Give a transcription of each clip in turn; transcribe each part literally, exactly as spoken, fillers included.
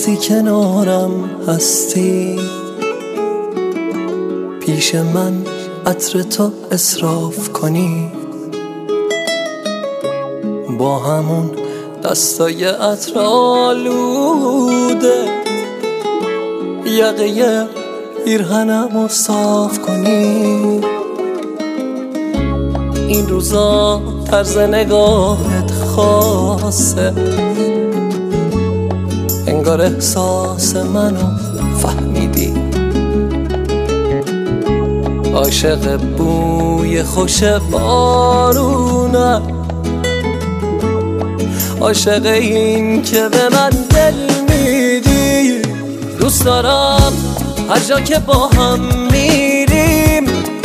وقتی کنارم هستی، پیش من عطر تو اصراف کنی، با همون دستای عطر آلوده یقه پیرهنمو صاف کنی. این روزا طرز نگاهت خاصه، انگار احساس منو فهمیدی، عاشق بوی خوش بارونه، عاشق این که به من دل میدی. دوست دارم هر جا که با هم میریم،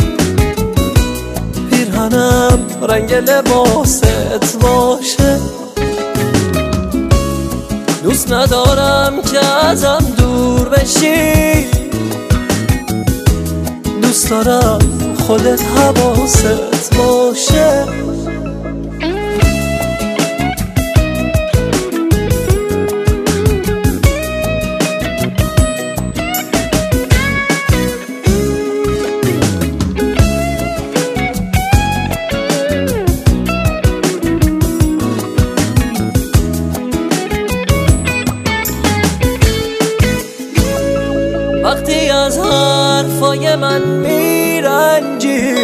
پیرهنم رنگ لباست باشه. دوست ندارم که ازم دور بشی، دوست دارم خودت حواست باشه. وقتی از حرفای من میرنجی،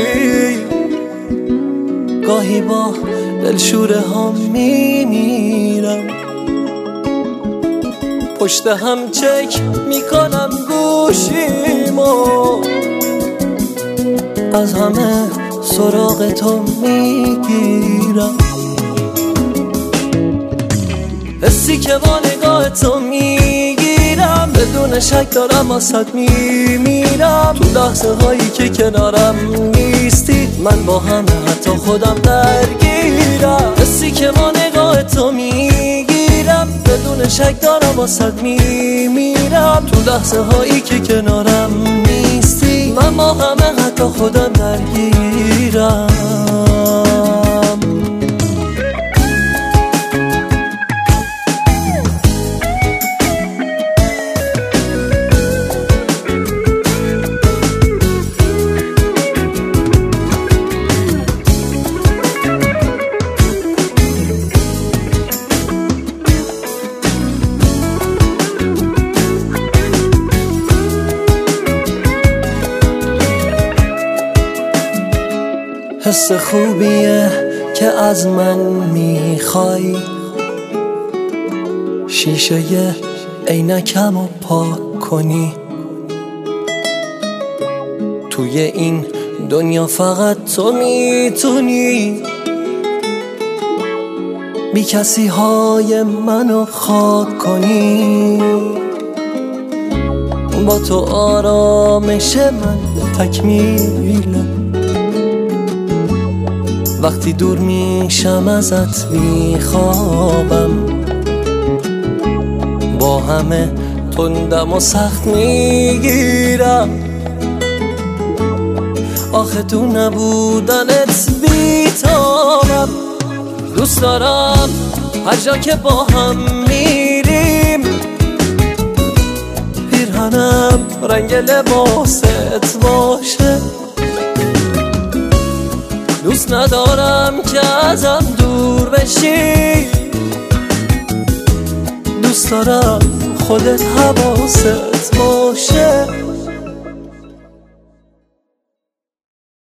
گاهی با دلشوره ها میمیرم، پشت هم چک میکنم گوشیمو، از همه سراغ تو میگیرم. حسی که با نگاه تو میگیرم، بدون شک دارم واسد میمیرم. تو لحظه هایی که کنارم نیستی، من با همه حتی خودم درگیرم. حسی که با نگاه تو میگیرم، بدون شک دارم واسد میمیرم. تو لحظه هایی که کنارم نیستی، من با همه حتی خودم درگیرم. حس خوبیه که از من میخوای، شیشه عینکمو پاک کنی. توی این دنیا فقط تو میتونی بی کسی های منو خاک کنی. با تو آرامش من تکمیله، وقتی دور میشم ازت میخوابم، با همه تندم و سخت میگیرم. آخه تو نبودنت بی‌تابم. دوست دارم هر جا که با هم میریم، پیرهنم رنگ لباست باشه. دوست ندارم که ازم دور بشی، دوست دارم خودت حواست باشه.